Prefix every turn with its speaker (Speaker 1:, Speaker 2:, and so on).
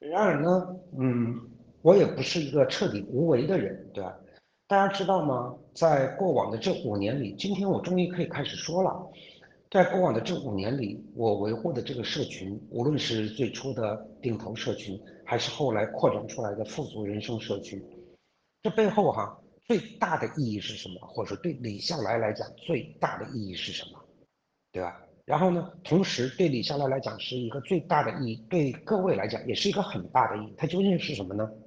Speaker 1: 然而呢，我也不是一个彻底无为的人，对吧？大家知道吗？在过往的这5年里，今天我终于可以开始说了。在过往的这5年里，我维护的这个社群，无论是最初的定投社群，还是后来扩展出来的富足人生社群，这背后最大的意义是什么？或者说对李笑来讲，最大的意义是什么？对吧？然后呢，同时对李笑来讲是一个最大的意义，对各位来讲也是一个很大的意义。它究竟是什么呢？